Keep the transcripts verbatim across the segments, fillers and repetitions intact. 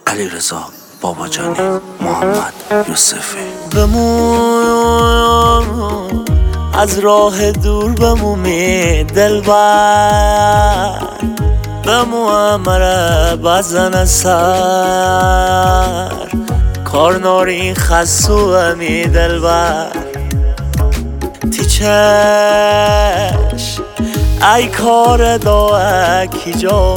علیرضا باباجانی، محمد یوسفی. بمون از راه دور بمومی دلبر، بمون مره بزن سر کار ناری خسو امی دلبر. تیچش ای کار دا کی جا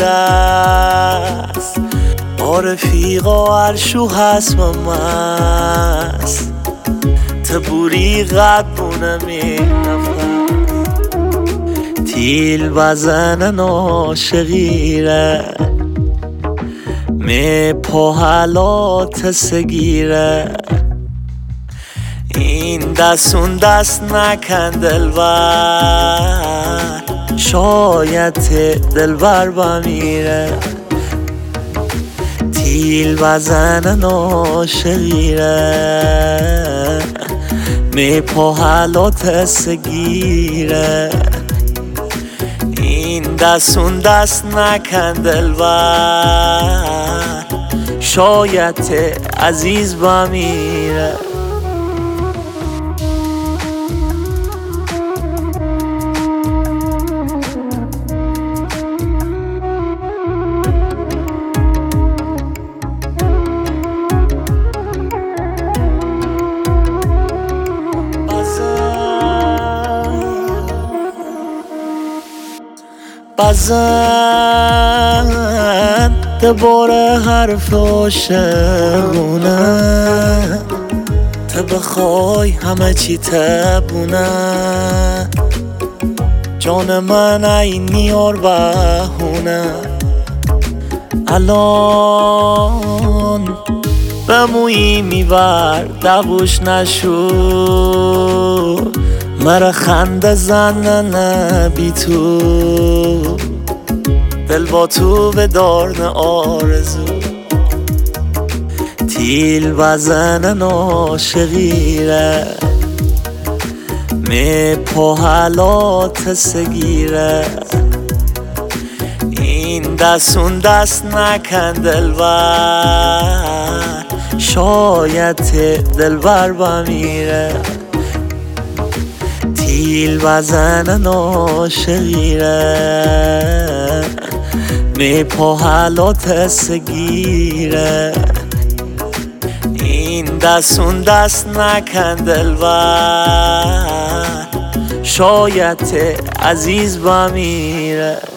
میدست با رفیقا عرشو هست ممست تبوری قد می نفر تیل بزن عاشقیره می پاهلات سگیره این دستون دست نکن دلبر شاید دلبر بمیره تیل بزن عاشقیره می پاهلات سگیره این دستون دست نکن دلبر شاید عزیز بمیره. بزن دوباره حرف عاشقونه تو بخوای همه چی تبونه جان من ای نیار بهونه الان بمویی میبر دوش نشو مرا خنده زننه بی تو دل با تو به دارن آرزو تیل بزن عاشقیره می پاهلات سگیره این دستون دست نکن دلبر شاید دلبر بمیره تیل بزن عاشقیره می پاهلات سگیره این دستون دست نکن دلبر شاید عزیز بمیره.